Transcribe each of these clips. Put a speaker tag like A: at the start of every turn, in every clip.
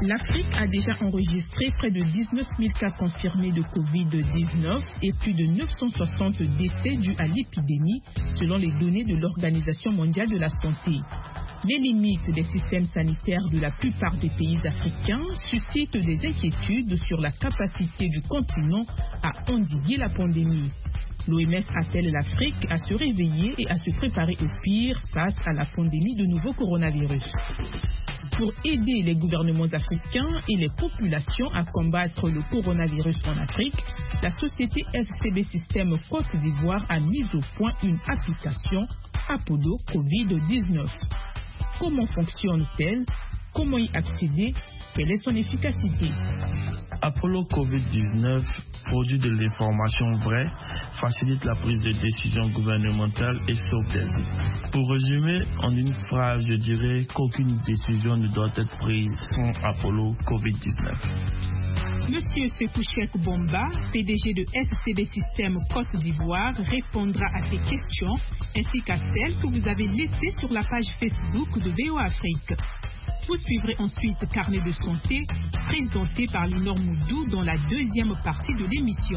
A: L'Afrique a déjà enregistré près de 19 000 cas confirmés de Covid-19 et plus de 960 décès dus à l'épidémie, selon les données de l'Organisation mondiale de la santé. Les limites des systèmes sanitaires de la plupart des pays africains suscitent des inquiétudes sur la capacité du continent à endiguer la pandémie. L'OMS appelle l'Afrique à se réveiller et à se préparer au pire face à la pandémie de nouveau coronavirus. Pour aider les gouvernements africains et les populations à combattre le coronavirus en Afrique, la société SCB Système Côte d'Ivoire a mis au point une application Apollo Covid-19. Comment fonctionne-t-elle? Comment y accéder? Quelle est son efficacité?
B: Apollo Covid-19 produit de l'information vraie, facilite la prise de décision gouvernementale et sauve des vies. Pour résumer, en une phrase, je dirais qu'aucune décision ne doit être prise sans Apollo Covid-19.
A: Monsieur Sekouchek Bomba, PDG de SCB Système Côte d'Ivoire, répondra à ces questions ainsi qu'à celles que vous avez laissées sur la page Facebook de VOA Afrique. Vous suivrez ensuite Carnet de santé, présenté par Linor Moudou dans la deuxième partie de l'émission.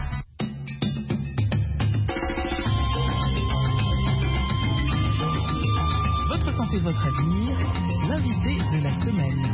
C: Votre santé, votre avenir, l'invité de la semaine.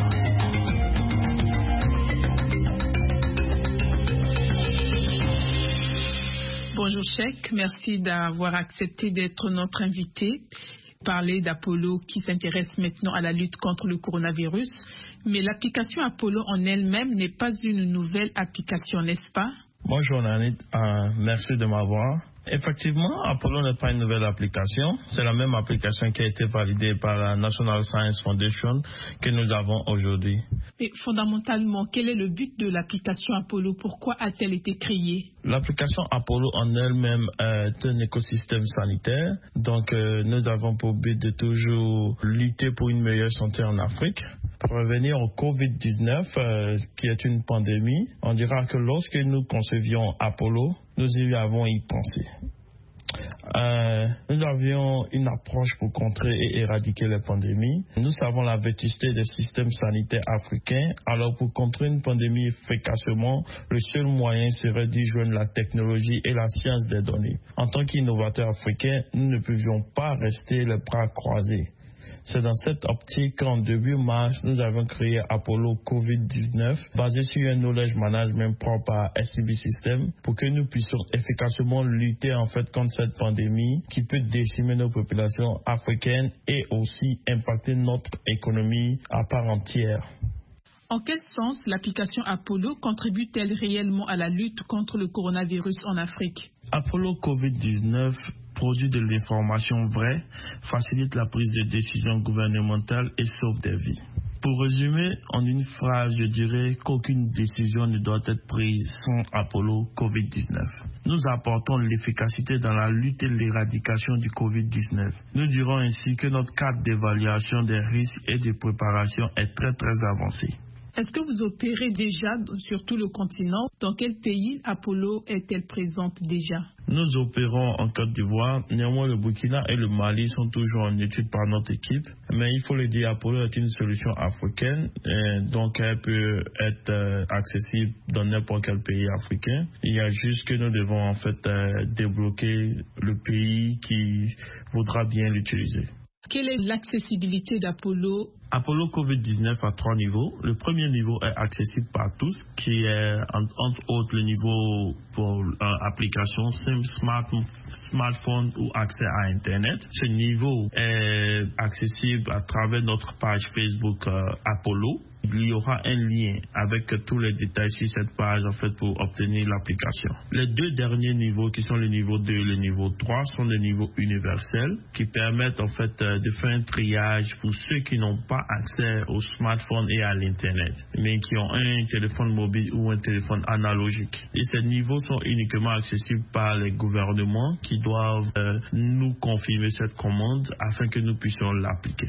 A: Bonjour Cheikh, merci d'avoir accepté d'être notre invité. Parler d'Apollo qui s'intéresse maintenant à la lutte contre le coronavirus. Mais l'application Apollo en elle-même n'est pas une nouvelle application, n'est-ce pas?
B: Bonjour Nanit, merci de m'avoir. Effectivement, Apollo n'est pas une nouvelle application. C'est la même application qui a été validée par la National Science Foundation que nous avons aujourd'hui.
A: Et fondamentalement, quel est le but de l'application Apollo? Pourquoi a-t-elle été créée?
B: L'application Apollo en elle-même est un écosystème sanitaire. Donc, nous avons pour but de toujours lutter pour une meilleure santé en Afrique. Pour revenir au Covid-19, qui est une pandémie, on dira que lorsque nous concevions Apollo, nous y avons y pensé. Nous avions une approche pour contrer et éradiquer les pandémies. Nous savons la vétusté des systèmes sanitaires africains. Alors pour contrer une pandémie efficacement, le seul moyen serait d'y joindre la technologie et la science des données. En tant qu'innovateurs africains, nous ne pouvions pas rester les bras croisés. C'est dans cette optique qu'en début mars, nous avons créé Apollo Covid-19 basé sur un knowledge management propre à SCB System pour que nous puissions efficacement lutter contre cette pandémie qui peut décimer nos populations africaines et aussi impacter notre économie à part entière.
A: En quel sens l'application Apollo contribue-t-elle réellement à la lutte contre le coronavirus en Afrique?
B: Apollo Covid-19 produit de l'information vraie, facilite la prise de décision gouvernementale et sauve des vies. Pour résumer, en une phrase, je dirais qu'aucune décision ne doit être prise sans Apollo Covid-19. Nous apportons l'efficacité dans la lutte et l'éradication du Covid-19. Nous dirons ainsi que notre cadre d'évaluation des risques et de préparation est très avancé.
A: Est-ce que vous opérez déjà sur tout le continent? Dans quel pays Apollo est-elle présente déjà?
B: Nous opérons en Côte d'Ivoire. Néanmoins, le Burkina et le Mali sont toujours en étude par notre équipe. Mais il faut le dire, Apollo est une solution africaine. Donc, elle peut être accessible dans n'importe quel pays africain. Il y a juste que nous devons débloquer le pays qui voudra bien l'utiliser.
A: Quelle est l'accessibilité d'Apollo?
B: Apollo Covid-19 a 3 niveaux. Le premier niveau est accessible par tous, qui est entre autres le niveau pour application simple, smartphone ou accès à Internet. Ce niveau est accessible à travers notre page Facebook Apollo. Il y aura un lien avec tous les détails sur cette page pour obtenir l'application. Les 2 derniers niveaux qui sont le niveau 2 et le niveau 3 sont des niveaux universels qui permettent de faire un triage pour ceux qui n'ont pas accès au smartphone et à l'internet, mais qui ont un téléphone mobile ou un téléphone analogique. Et ces niveaux sont uniquement accessibles par les gouvernements qui doivent nous confirmer cette commande afin que nous puissions l'appliquer.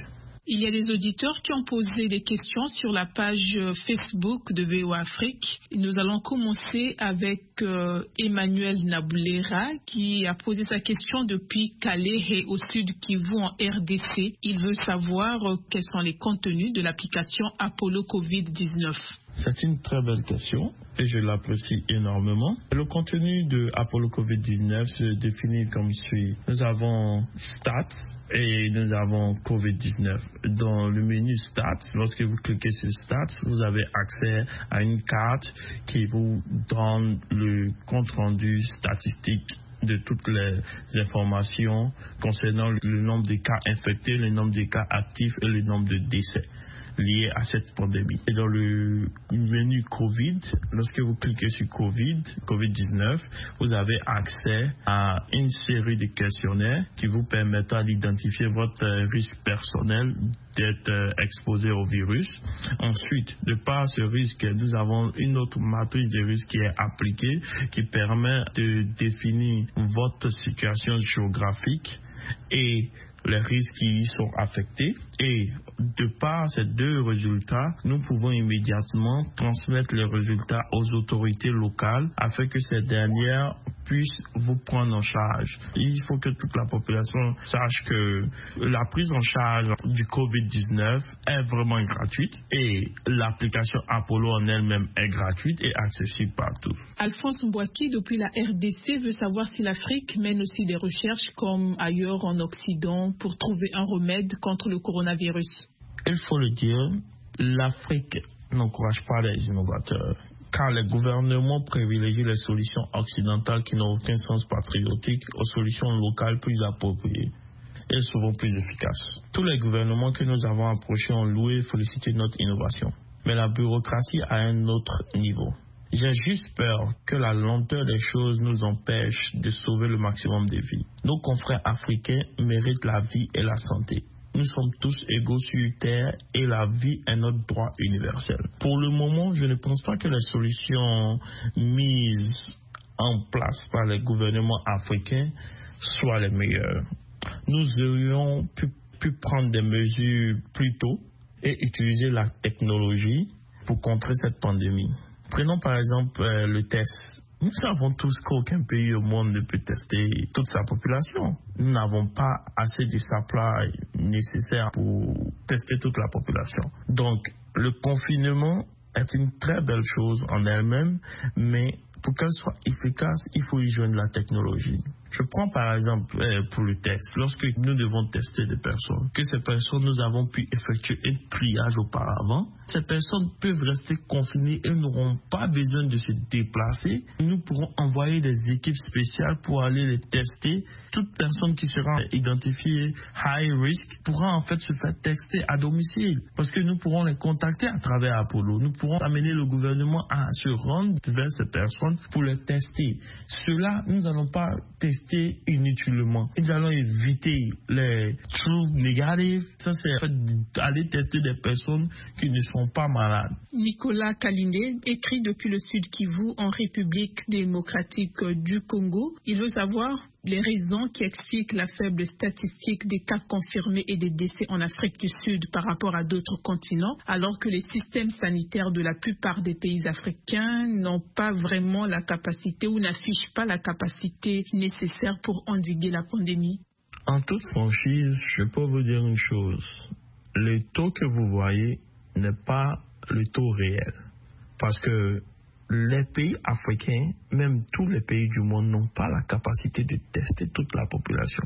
A: Il y a des auditeurs qui ont posé des questions sur la page Facebook de VOA Afrique. Nous allons commencer avec Emmanuel Naboulera qui a posé sa question depuis Calais au sud Kivu en RDC. Il veut savoir quels sont les contenus de l'application Apollo Covid-19.
B: C'est une très belle question et je l'apprécie énormément. Le contenu de Apollo Covid-19 se définit comme suit. Nous avons Stats et nous avons Covid-19. Dans le menu Stats, lorsque vous cliquez sur Stats, vous avez accès à une carte qui vous donne le compte-rendu statistique de toutes les informations concernant le nombre de cas infectés, le nombre de cas actifs et le nombre de décès liés à cette pandémie. Et dans le menu COVID, lorsque vous cliquez sur COVID-19, vous avez accès à une série de questionnaires qui vous permettent d'identifier votre risque personnel d'être exposé au virus. Ensuite, de par ce risque, nous avons une autre matrice de risque qui est appliquée, qui permet de définir votre situation géographique et les risques qui y sont affectés. Et de par ces deux résultats, nous pouvons immédiatement transmettre les résultats aux autorités locales afin que ces dernières puissent vous prendre en charge. Il faut que toute la population sache que la prise en charge du COVID-19 est vraiment gratuite et l'application Apollo en elle-même est gratuite et accessible partout.
A: Alphonse Mbouaki, depuis la RDC, veut savoir si l'Afrique mène aussi des recherches comme ailleurs en Occident pour trouver un remède contre le coronavirus.
B: Il faut le dire, l'Afrique n'encourage pas les innovateurs, car les gouvernements privilégient les solutions occidentales qui n'ont aucun sens patriotique aux solutions locales plus appropriées et souvent plus efficaces. Tous les gouvernements que nous avons approchés ont loué et félicité notre innovation, mais la bureaucratie à un autre niveau. J'ai juste peur que la lenteur des choses nous empêche de sauver le maximum de vies. Nos confrères africains méritent la vie et la santé. Nous sommes tous égaux sur Terre et la vie est notre droit universel. Pour le moment, je ne pense pas que les solutions mises en place par les gouvernements africains soient les meilleures. Nous aurions pu prendre des mesures plus tôt et utiliser la technologie pour contrer cette pandémie. Prenons par exemple le test. Nous savons tous qu'aucun pays au monde ne peut tester toute sa population. Nous n'avons pas assez de supply nécessaire pour tester toute la population. Donc, le confinement est une très belle chose en elle-même, mais pour qu'elle soit efficace, il faut y joindre la technologie. Je prends par exemple pour le test, lorsque nous devons tester des personnes, que ces personnes, nous avons pu effectuer un triage auparavant, ces personnes peuvent rester confinées et n'auront pas besoin de se déplacer. Nous pourrons envoyer des équipes spéciales pour aller les tester. Toute personne qui sera identifiée high risk pourra en fait se faire tester à domicile parce que nous pourrons les contacter à travers Apollo. Nous pourrons amener le gouvernement à se rendre vers ces personnes pour les tester. Cela, nous n'allons pas tester inutilement. Nous allons éviter les true negative. Ça, c'est en fait aller tester des personnes qui ne sont pas malades.
A: Nicolas Kalinde écrit depuis le Sud Kivu en République démocratique du Congo. Il veut savoir les raisons qui expliquent la faible statistique des cas confirmés et des décès en Afrique du Sud par rapport à d'autres continents, alors que les systèmes sanitaires de la plupart des pays africains n'ont pas vraiment la capacité ou n'affichent pas la capacité nécessaire pour endiguer la pandémie.
B: En toute franchise, je peux vous dire une chose. Le taux que vous voyez n'est pas le taux réel. Parce que les pays africains, même tous les pays du monde, n'ont pas la capacité de tester toute la population.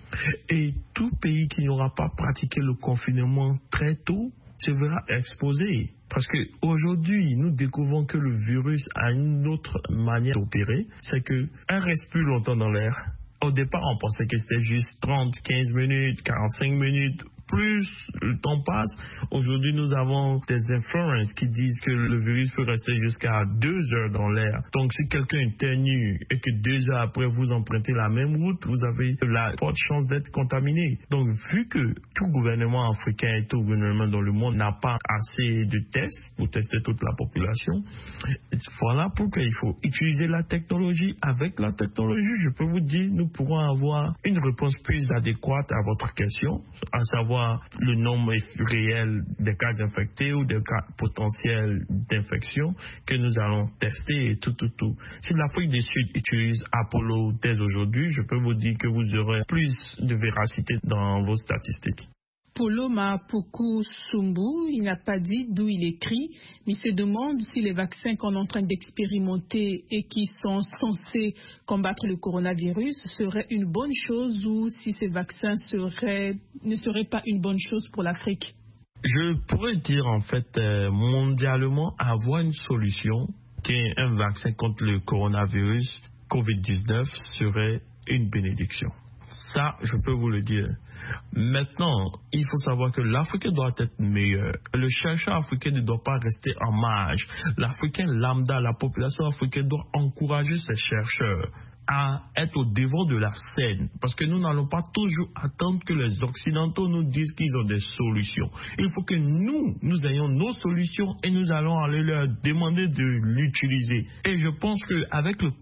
B: Et tout pays qui n'aura pas pratiqué le confinement très tôt se verra exposé. Parce qu'aujourd'hui, nous découvrons que le virus a une autre manière d'opérer. C'est qu'elle reste plus longtemps dans l'air. Au départ, on pensait que c'était juste 30, 15 minutes, 45 minutes. Plus le temps passe, aujourd'hui nous avons des influences qui disent que le virus peut rester jusqu'à 2 heures dans l'air. Donc si quelqu'un éternue et que 2 heures après vous empruntez la même route, vous avez la forte chance d'être contaminé. Donc vu que tout gouvernement africain et tout gouvernement dans le monde n'a pas assez de tests pour tester toute la population. Voilà pourquoi il faut utiliser la technologie. Avec la technologie, je peux vous dire, nous pourrons avoir une réponse plus adéquate à votre question, à savoir le nombre réel des cas infectés ou des cas potentiels d'infection que nous allons tester et tout. Si l'Afrique du Sud utilise Apollo dès aujourd'hui, je peux vous dire que vous aurez plus de véracité dans vos statistiques.
A: Polo Mapoku Sumbu, il n'a pas dit d'où il écrit, mais il se demande si les vaccins qu'on est en train d'expérimenter et qui sont censés combattre le coronavirus seraient une bonne chose ou si ces vaccins ne seraient pas une bonne chose pour l'Afrique.
B: Je pourrais dire en fait mondialement avoir une solution qui est un vaccin contre le coronavirus COVID-19 serait une bénédiction. Ça, je peux vous le dire. Maintenant, il faut savoir que l'Africain doit être meilleur. Le chercheur africain ne doit pas rester en marge. L'Africain lambda, la population africaine doit encourager ses chercheurs à être au devant de la scène. Parce que nous n'allons pas toujours attendre que les Occidentaux nous disent qu'ils ont des solutions. Il faut que nous ayons nos solutions et nous allons aller leur demander de l'utiliser. Et je pense qu'avec le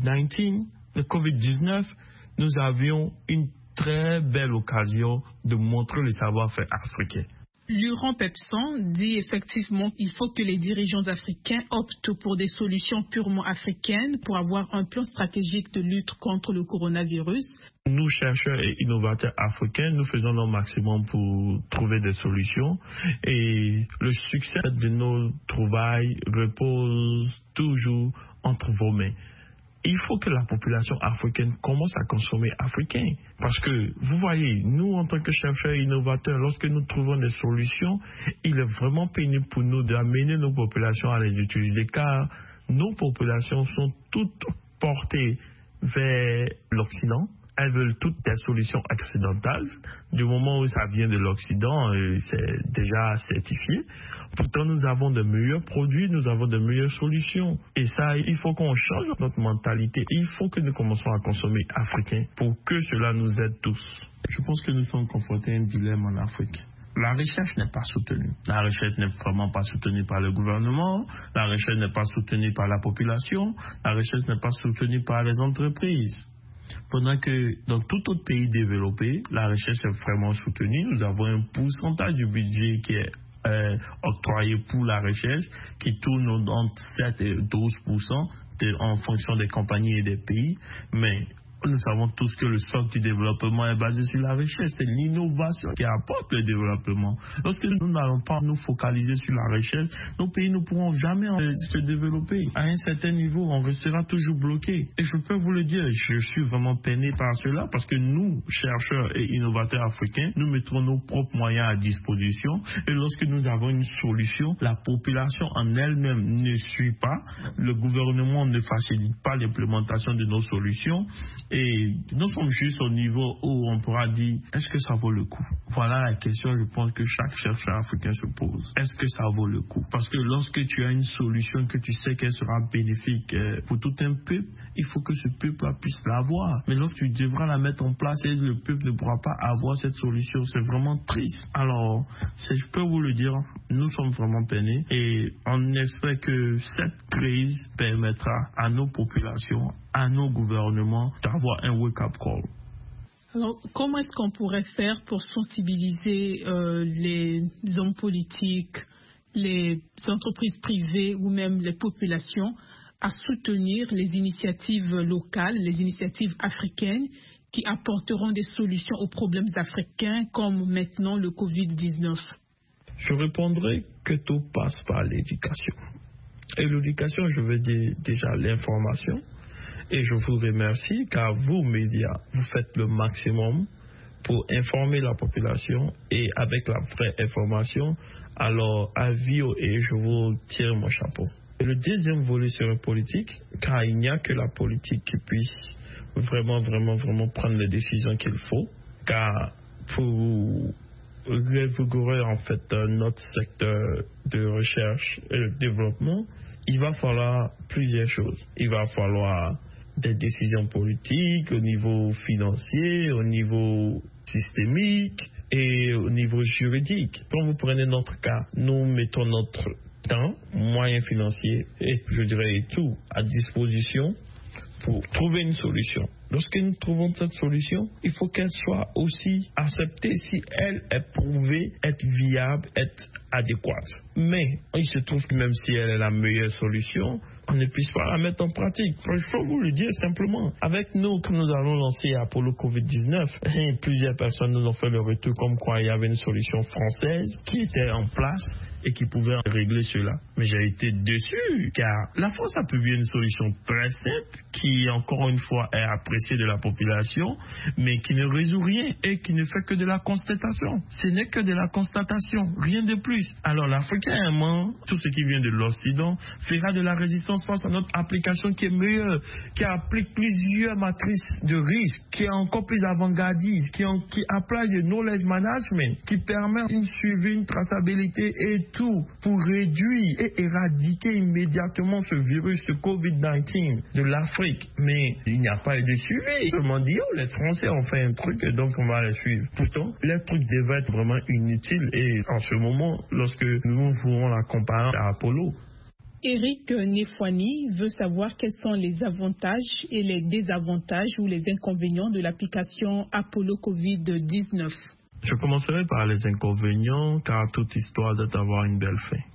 B: COVID-19, nous avions une très belle occasion de montrer le savoir-faire africain.
A: Laurent Pepson dit effectivement qu'il faut que les dirigeants africains optent pour des solutions purement africaines pour avoir un plan stratégique de lutte contre le coronavirus.
B: Nous, chercheurs et innovateurs africains, nous faisons notre maximum pour trouver des solutions et le succès de nos trouvailles repose toujours entre vos mains. Il faut que la population africaine commence à consommer africain. Parce que, vous voyez, nous, en tant que chercheurs et innovateurs, lorsque nous trouvons des solutions, il est vraiment pénible pour nous d'amener nos populations à les utiliser, car nos populations sont toutes portées vers l'Occident. Elles veulent toutes des solutions occidentales. Du moment où ça vient de l'Occident, c'est déjà certifié. Pourtant, nous avons de meilleurs produits, nous avons de meilleures solutions. Et ça, il faut qu'on change notre mentalité. Et il faut que nous commencions à consommer africain pour que cela nous aide tous. Je pense que nous sommes confrontés à un dilemme en Afrique. La recherche n'est pas soutenue. La recherche n'est vraiment pas soutenue par le gouvernement. La recherche n'est pas soutenue par la population. La recherche n'est pas soutenue par les entreprises. Pendant que dans tout autre pays développé, la recherche est vraiment soutenue. Nous avons un pourcentage du budget qui est octroyé pour la recherche qui tourne entre 7 et 12% en fonction des compagnies et des pays. Mais nous savons tous que le socle du développement est basé sur la recherche. C'est l'innovation qui apporte le développement. Lorsque nous n'allons pas nous focaliser sur la recherche, nos pays ne pourront jamais se développer. À un certain niveau, on restera toujours bloqué. Et je peux vous le dire, je suis vraiment peiné par cela parce que nous, chercheurs et innovateurs africains, nous mettrons nos propres moyens à disposition. Et lorsque nous avons une solution, la population en elle-même ne suit pas. Le gouvernement ne facilite pas l'implémentation de nos solutions. Et nous sommes juste au niveau où on pourra dire, est-ce que ça vaut le coup? Voilà la question, je pense, que chaque chercheur africain se pose. Est-ce que ça vaut le coup? Parce que lorsque tu as une solution que tu sais qu'elle sera bénéfique pour tout un peuple, il faut que ce peuple puisse l'avoir. Mais lorsque tu devras la mettre en place et le peuple ne pourra pas avoir cette solution, c'est vraiment triste. Alors, je peux vous le dire, nous sommes vraiment peinés et on espère que cette crise permettra à nos populations, à nos gouvernements d'avoir un wake-up call.
A: Alors, comment est-ce qu'on pourrait faire pour sensibiliser les hommes politiques, les entreprises privées ou même les populations à soutenir les initiatives locales, les initiatives africaines qui apporteront des solutions aux problèmes africains comme maintenant le Covid-19?
B: Je répondrai que tout passe par l'éducation. Et l'éducation, je veux dire déjà l'information. Et je vous remercie car vous, médias, vous faites le maximum pour informer la population et avec la vraie information. Alors, à VOA, je vous tire mon chapeau. Et le deuxième volet serait politique, car il n'y a que la politique qui puisse vraiment prendre les décisions qu'il faut. Car pour revigorer en fait notre secteur de recherche et de développement, il va falloir plusieurs choses. Il va falloir des décisions politiques au niveau financier, au niveau systémique et au niveau juridique. Quand vous prenez notre cas, nous mettons notre temps, moyens financiers et je dirais tout à disposition pour trouver une solution. Lorsque nous trouvons cette solution, il faut qu'elle soit aussi acceptée si elle est prouvée être viable, être adéquate. Mais il se trouve que même si elle est la meilleure solution, on ne puisse pas la mettre en pratique. Il faut vous le dire simplement. Avec nous, quand nous allons lancer Apollo Covid-19, plusieurs personnes nous ont fait le retour comme quoi il y avait une solution française qui était en place et qui pouvait régler cela. Mais j'ai été déçu car la France a publié une solution très simple qui, encore une fois, est appréciée de la population, mais qui ne résout rien et qui ne fait que de la constatation. Ce n'est que de la constatation, rien de plus. Alors l'Africain aimant tout ce qui vient de l'Occident fera de la résistance face à notre application qui est meilleure, qui applique plusieurs matrices de risque, qui est encore plus avant-gardiste, qui applique le knowledge management, qui permet une suivi, une traçabilité et tout pour réduire et éradiquer immédiatement ce virus, ce COVID-19 de l'Afrique. Mais il n'y a pas eu de suivi. Tout le monde dit, oh, les Français ont fait un truc, donc on va les suivre. Pourtant, les trucs devaient être vraiment inutiles. Et en ce moment, lorsque nous voulons la comparer à Apollo,
A: Eric Nefouani veut savoir quels sont les avantages et les désavantages ou les inconvénients de l'application Apollo Covid-19.
B: Je commencerai par les inconvénients, car toute histoire doit avoir une belle fin.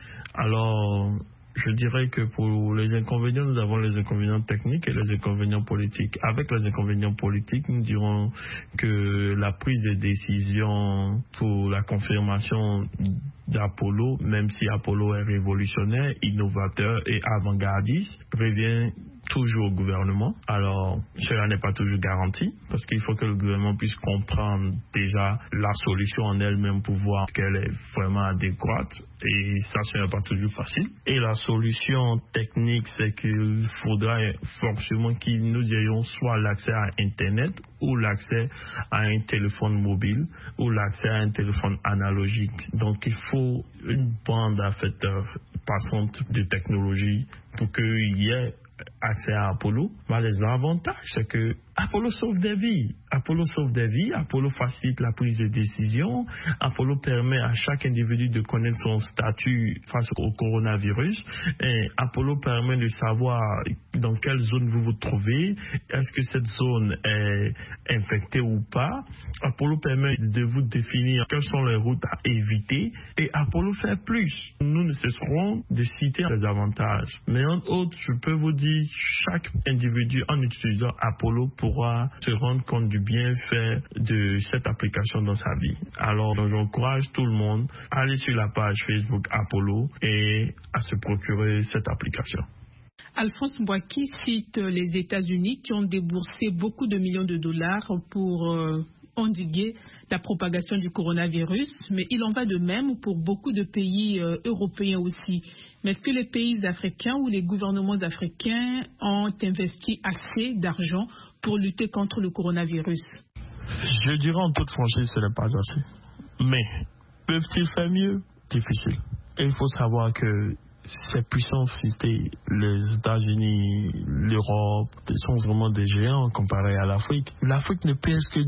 B: Alors, je dirais que pour les inconvénients, nous avons les inconvénients techniques et les inconvénients politiques. Avec les inconvénients politiques, nous dirons que la prise de décision pour la confirmation d'Apollo, même si Apollo est révolutionnaire, innovateur et avant-gardiste, revient toujours au gouvernement. Alors, cela n'est pas toujours garanti parce qu'il faut que le gouvernement puisse comprendre déjà la solution en elle-même pour voir qu'elle est vraiment adéquate et ça, ce n'est pas toujours facile. Et la solution technique, c'est qu'il faudra forcément que nous ayons soit l'accès à Internet ou l'accès à un téléphone mobile ou l'accès à un téléphone analogique. Donc, il faut une bande passante de technologie pour qu'il y ait accès à Apollo. Mais les avantages, c'est que Apollo sauve des vies. Apollo sauve des vies. Apollo facilite la prise de décision. Apollo permet à chaque individu de connaître son statut face au coronavirus. Et Apollo permet de savoir dans quelle zone vous vous trouvez. Est-ce que cette zone est infectée ou pas? Apollo permet de vous définir quelles sont les routes à éviter. Et Apollo fait plus. Nous ne cesserons de citer les avantages. Mais entre autres, je peux vous dire, chaque individu en utilisant Apollo pourra se rendre compte du bienfait de cette application dans sa vie. Alors, j'encourage tout le monde à aller sur la page Facebook Apollo et à se procurer cette application.
A: Alphonse Mbouaki cite les États-Unis qui ont déboursé beaucoup de millions de dollars pour endiguer la propagation du coronavirus, mais il en va de même pour beaucoup de pays européens aussi. Mais est-ce que les pays africains ou les gouvernements africains ont investi assez d'argent pour lutter contre le coronavirus?
B: Je dirais en toute franchise, ce n'est pas assez. Mais peuvent-ils faire mieux? Difficile. Et il faut savoir que ces puissances citées, les États-Unis, l'Europe, sont vraiment des géants comparés à l'Afrique. L'Afrique ne pèse que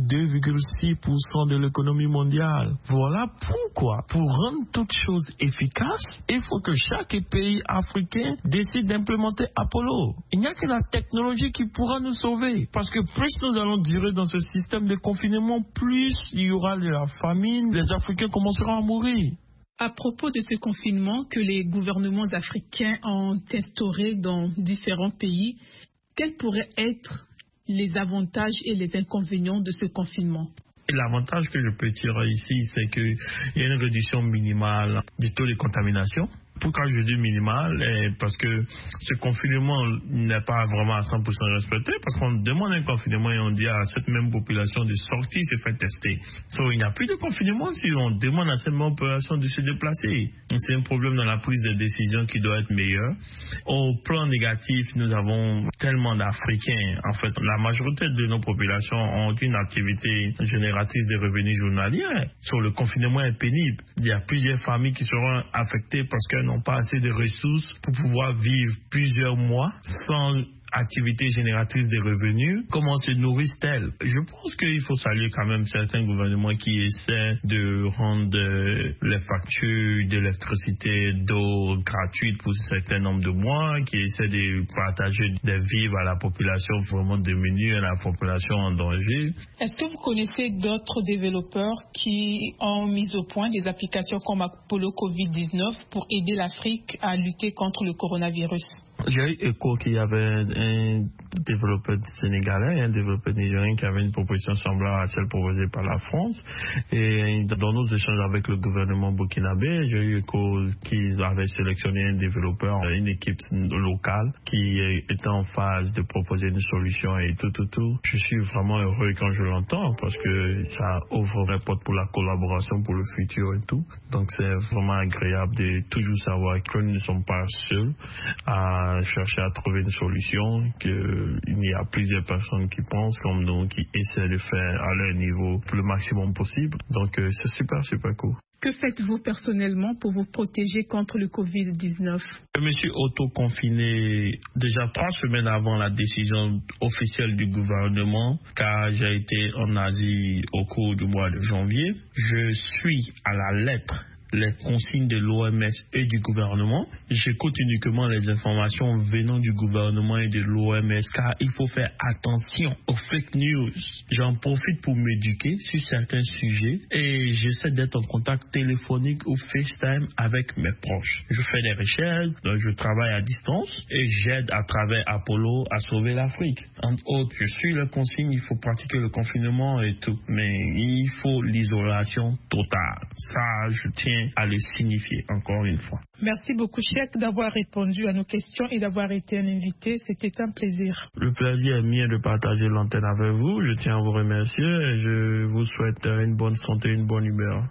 B: 2,6% de l'économie mondiale. Voilà pourquoi, pour rendre toute chose efficace, il faut que chaque pays africain décide d'implémenter Apollo. Il n'y a que la technologie qui pourra nous sauver. Parce que plus nous allons durer dans ce système de confinement, plus il y aura de la famine, les Africains commenceront à mourir.
A: À propos de ce confinement que les gouvernements africains ont instauré dans différents pays, quels pourraient être les avantages et les inconvénients de ce confinement?
B: L'avantage que je peux tirer ici, c'est qu'il y a une réduction minimale du taux de contamination. Pourquoi je dis minimal? Parce que ce confinement n'est pas vraiment à 100% respecté, parce qu'on demande un confinement et on dit à cette même population de sortir, se faire tester. Il n'y a plus de confinement si on demande à cette même population de se déplacer. C'est un problème dans la prise de décision qui doit être meilleur. Au plan négatif, nous avons tellement d'Africains. En fait, la majorité de nos populations ont une activité génératrice de revenus journaliers. Le confinement est pénible. Il y a plusieurs familles qui seront affectées parce qu'elles n'ont pas assez de ressources pour pouvoir vivre plusieurs mois sans activité génératrice des revenus, comment se nourrissent-elles? Je pense qu'il faut saluer quand même certains gouvernements qui essaient de rendre les factures d'électricité, d'eau gratuites pour un certain nombre de mois, qui essaient de partager des vivres à la population vraiment démunie, à la population en danger.
A: Est-ce que vous connaissez d'autres développeurs qui ont mis au point des applications comme Apollo Covid-19 pour aider l'Afrique à lutter contre le coronavirus?
B: J'ai eu écho qu'il y avait un développeur sénégalais et un développeur nigérien qui avait une proposition semblable à celle proposée par la France. Et dans nos échanges avec le gouvernement burkinabé, j'ai eu écho qu'ils avaient sélectionné un développeur, une équipe locale qui était en phase de proposer une solution et tout. Je suis vraiment heureux quand je l'entends parce que ça ouvre les portes pour la collaboration pour le futur et tout. Donc c'est vraiment agréable de toujours savoir que nous ne sommes pas seuls à chercher à trouver une solution, qu'il y a plusieurs personnes qui pensent comme nous, qui essaient de faire à leur niveau le maximum possible. Donc c'est super cool.
A: Que faites-vous personnellement pour vous protéger contre le Covid-19?
B: Je me suis auto-confiné déjà 3 semaines avant la décision officielle du gouvernement, car j'ai été en Asie au cours du mois de janvier. Je suis à la lettre les consignes de l'OMS et du gouvernement. J'écoute uniquement les informations venant du gouvernement et de l'OMS car il faut faire attention aux fake news. J'en profite pour m'éduquer sur certains sujets et j'essaie d'être en contact téléphonique ou FaceTime avec mes proches. Je fais des recherches, je travaille à distance et j'aide à travers Apollo à sauver l'Afrique. Entre autres, je suis les consignes, il faut pratiquer le confinement et tout, mais il faut l'isolation totale. Ça, je tiens à le signifier encore une fois.
A: Merci beaucoup, Cheikh, d'avoir répondu à nos questions et d'avoir été un invité. C'était un plaisir.
B: Le plaisir est mien de partager l'antenne avec vous. Je tiens à vous remercier et je vous souhaite une bonne santé, une bonne humeur.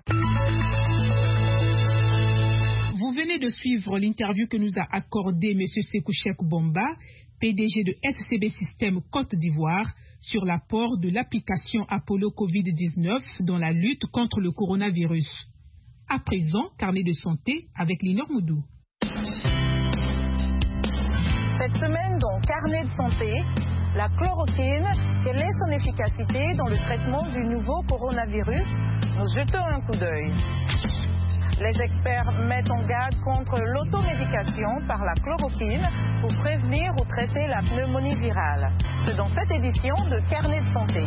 A: Vous venez de suivre l'interview que nous a accordée M. Sékou Cheikh Bomba, PDG de SCB Système Côte d'Ivoire, sur l'apport de l'application Apollo Covid-19 dans la lutte contre le coronavirus. À présent, carnet de santé avec Linor Moudou.
D: Cette semaine, dans Carnet de santé, la chloroquine, quelle est son efficacité dans le traitement du nouveau coronavirus? Nous jetons un coup d'œil. Les experts mettent en garde contre l'automédication par la chloroquine pour prévenir ou traiter la pneumonie virale. C'est dans cette édition de Carnet de santé.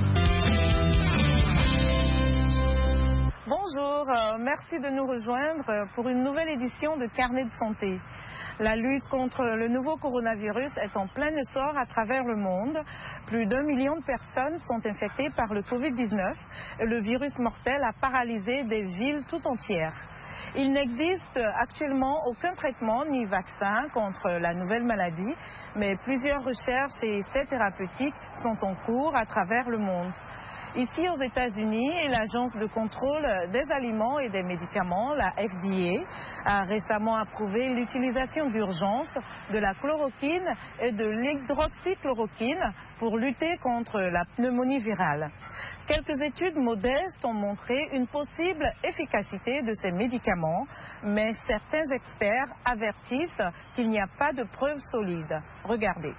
D: Bonjour, merci de nous rejoindre pour une nouvelle édition de Carnet de santé. La lutte contre le nouveau coronavirus est en plein essor à travers le monde. Plus d'1 million de personnes sont infectées par le Covid-19 et le virus mortel a paralysé des villes tout entières. Il n'existe actuellement aucun traitement ni vaccin contre la nouvelle maladie, mais plusieurs recherches et essais thérapeutiques sont en cours à travers le monde. Ici aux États-Unis, l'Agence de contrôle des aliments et des médicaments, la FDA, a récemment approuvé l'utilisation d'urgence de la chloroquine et de l'hydroxychloroquine pour lutter contre la pneumonie virale. Quelques études modestes ont montré une possible efficacité de ces médicaments, mais certains experts avertissent qu'il n'y a pas de preuves solides. Regardez.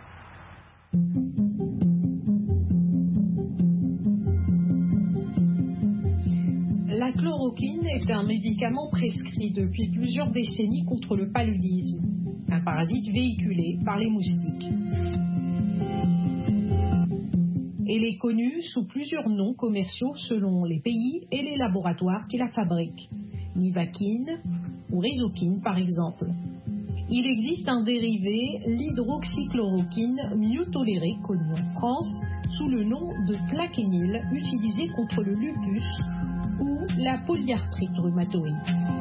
E: La chloroquine est un médicament prescrit depuis plusieurs décennies contre le paludisme, un parasite véhiculé par les moustiques. Elle est connue sous plusieurs noms commerciaux selon les pays et les laboratoires qui la fabriquent, Nivaquine ou Rhizoquine par exemple. Il existe un dérivé, l'hydroxychloroquine, mieux toléré, connu en France sous le nom de Plaquenil, utilisé contre le lupus ou la polyarthrite rhumatoïde.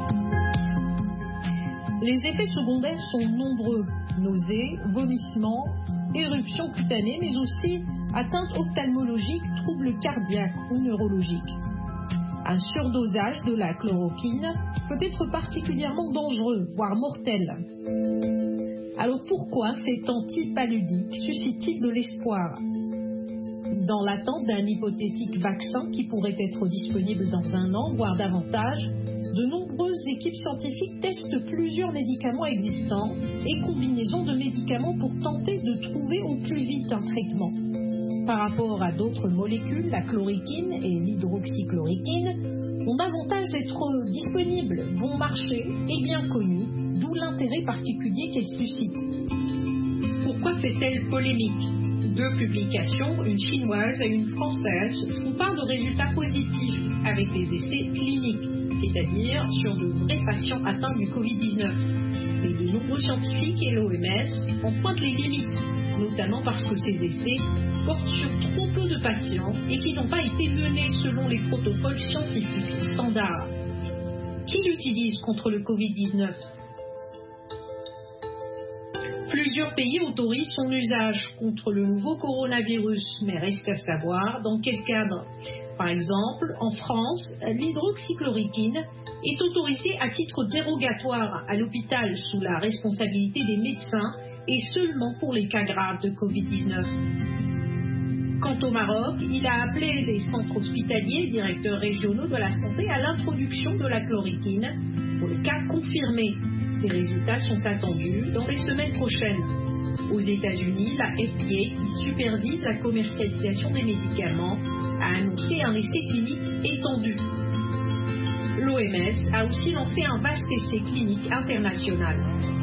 E: Les effets secondaires sont nombreux, nausées, vomissements, éruptions cutanées, mais aussi atteintes ophtalmologiques, troubles cardiaques ou neurologiques. Un surdosage de la chloroquine peut être particulièrement dangereux, voire mortel. Alors pourquoi cet antipaludique suscite-t-il de l'espoir ? Dans l'attente d'un hypothétique vaccin qui pourrait être disponible dans 1 an, voire davantage, de nombreuses équipes scientifiques testent plusieurs médicaments existants et combinaisons de médicaments pour tenter de trouver au plus vite un traitement. Par rapport à d'autres molécules, la chloroquine et l'hydroxychloroquine ont l'avantage d'être disponibles, bon marché et bien connues, d'où l'intérêt particulier qu'elles suscitent. Pourquoi fait-elle polémique ? 2 publications, une chinoise et une française, font part de résultats positifs avec des essais cliniques, c'est-à-dire sur de vrais patients atteints du Covid-19. Mais de nombreux scientifiques et l'OMS en pointent les limites, notamment parce que ces essais portent sur trop peu de patients et qui n'ont pas été menés selon les protocoles scientifiques standards. Qui l'utilise contre le Covid-19 ? Plusieurs pays autorisent son usage contre le nouveau coronavirus, mais reste à savoir dans quel cadre. Par exemple, en France, l'hydroxychloroquine est autorisée à titre dérogatoire à l'hôpital sous la responsabilité des médecins et seulement pour les cas graves de Covid-19. Quant au Maroc, il a appelé les centres hospitaliers et directeurs régionaux de la santé à l'introduction de la chloroquine pour les cas confirmés. Les résultats sont attendus dans les semaines prochaines. Aux États-Unis, la FDA, qui supervise la commercialisation des médicaments, a annoncé un essai clinique étendu. L'OMS a aussi lancé un vaste essai clinique international.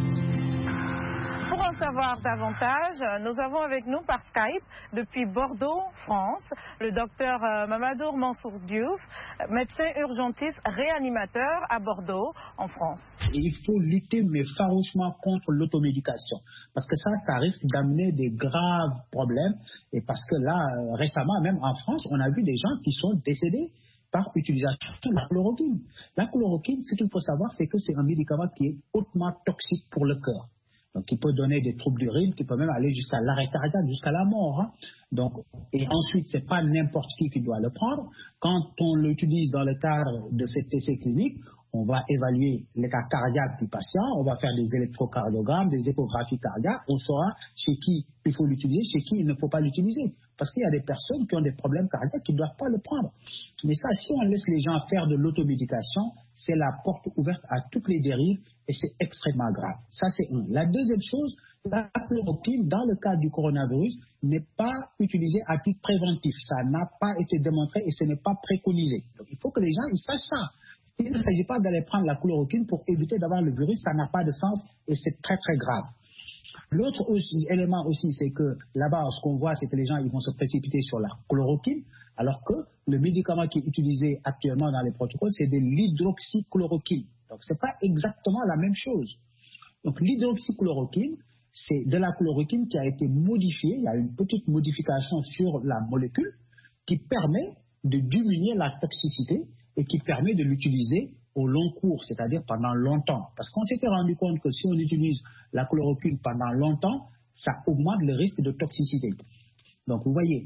D: Pour en savoir davantage, nous avons avec nous par Skype, depuis Bordeaux, France, le docteur Mamadou Mansour Diouf, médecin urgentiste réanimateur à Bordeaux, en France.
F: Il faut lutter mais farouchement contre l'automédication, parce que ça risque d'amener des graves problèmes, et parce que là, récemment, même en France, on a vu des gens qui sont décédés par utilisation de la chloroquine. La chloroquine, ce qu'il faut savoir, c'est que c'est un médicament qui est hautement toxique pour le cœur. Donc, qui peut donner des troubles du rythme, qui peut même aller jusqu'à l'arrêt cardiaque, jusqu'à la mort. Hein. Donc, et ensuite, c'est pas n'importe qui doit le prendre. Quand on l'utilise dans le cadre de cet essai clinique, on va évaluer l'état cardiaque du patient, on va faire des électrocardiogrammes, des échographies cardiaques, on saura chez qui il faut l'utiliser, chez qui il ne faut pas l'utiliser. Parce qu'il y a des personnes qui ont des problèmes cardiaques qui ne doivent pas le prendre. Mais ça, si on laisse les gens faire de l'automédication, c'est la porte ouverte à toutes les dérives et c'est extrêmement grave. Ça, c'est un. La deuxième chose, la chloroquine, dans le cas du coronavirus, n'est pas utilisée à titre préventif. Ça n'a pas été démontré et ce n'est pas préconisé. Donc, il faut que les gens ils sachent ça. Il ne s'agit pas d'aller prendre la chloroquine pour éviter d'avoir le virus. Ça n'a pas de sens et c'est très, très grave. L'autre élément aussi, c'est que là-bas, ce qu'on voit, c'est que les gens ils vont se précipiter sur la chloroquine, alors que le médicament qui est utilisé actuellement dans les protocoles, c'est de l'hydroxychloroquine. Donc, ce n'est pas exactement la même chose. Donc, l'hydroxychloroquine, c'est de la chloroquine qui a été modifiée. Il y a une petite modification sur la molécule qui permet de diminuer la toxicité et qui permet de l'utiliser au long cours, c'est-à-dire pendant longtemps. Parce qu'on s'était rendu compte que si on utilise la chloroquine pendant longtemps, ça augmente le risque de toxicité. Donc vous voyez,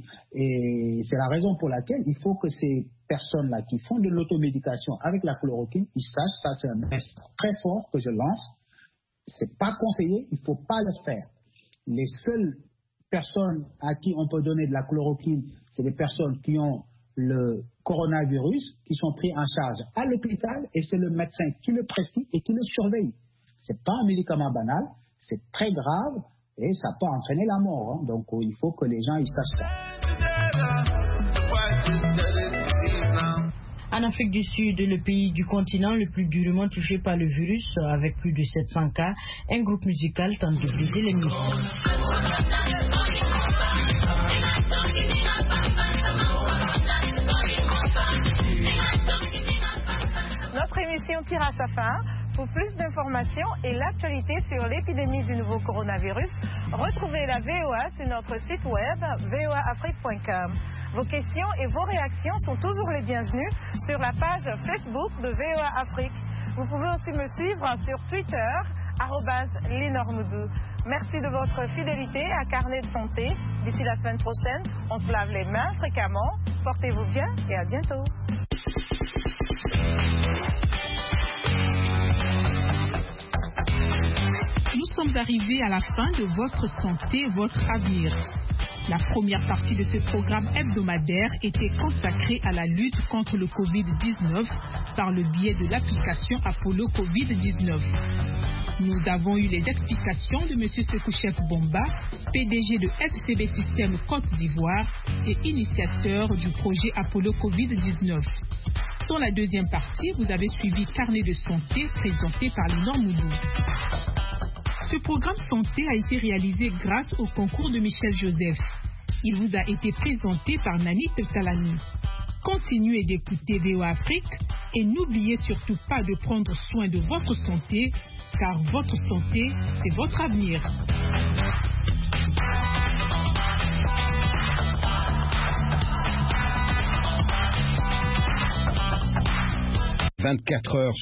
F: et c'est la raison pour laquelle il faut que ces personnes-là qui font de l'automédication avec la chloroquine, ils sachent, ça c'est un message très fort que je lance, c'est pas conseillé, il ne faut pas le faire. Les seules personnes à qui on peut donner de la chloroquine, c'est les personnes qui ont le coronavirus, qui sont pris en charge à l'hôpital et c'est le médecin qui le prescrit et qui le surveille. Ce n'est pas un médicament banal, c'est très grave et ça peut entraîner la mort. Hein. Donc il faut que les gens ils sachent ça.
G: En Afrique du Sud, le pays du continent le plus durement touché par le virus, avec plus de 700 cas, un groupe musical tente de briser les mythes.
D: Notre émission tire à sa fin. Pour plus d'informations et l'actualité sur l'épidémie du nouveau coronavirus, retrouvez la VOA sur notre site web voaafrique.com. Vos questions et vos réactions sont toujours les bienvenues sur la page Facebook de VOA Afrique. Vous pouvez aussi me suivre sur Twitter, @Linormoudou. Merci de votre fidélité à Carnet de Santé. D'ici la semaine prochaine, on se lave les mains fréquemment. Portez-vous bien et à bientôt.
A: Nous sommes arrivés à la fin de votre santé, votre avenir. La première partie de ce programme hebdomadaire était consacrée à la lutte contre le Covid-19 par le biais de l'application Apollo Covid-19. Nous avons eu les explications de M. Sekouchef Bomba, PDG de SCB Système Côte d'Ivoire et initiateur du projet Apollo Covid-19. Dans la deuxième partie, vous avez suivi Carnet de santé présenté par Lénore Moudou. Ce programme santé a été réalisé grâce au concours de Michel Joseph. Il vous a été présenté par Nanit Talani. Continuez d'écouter VOA Afrique et n'oubliez surtout pas de prendre soin de votre santé, car votre santé, c'est votre avenir.
H: 24 heures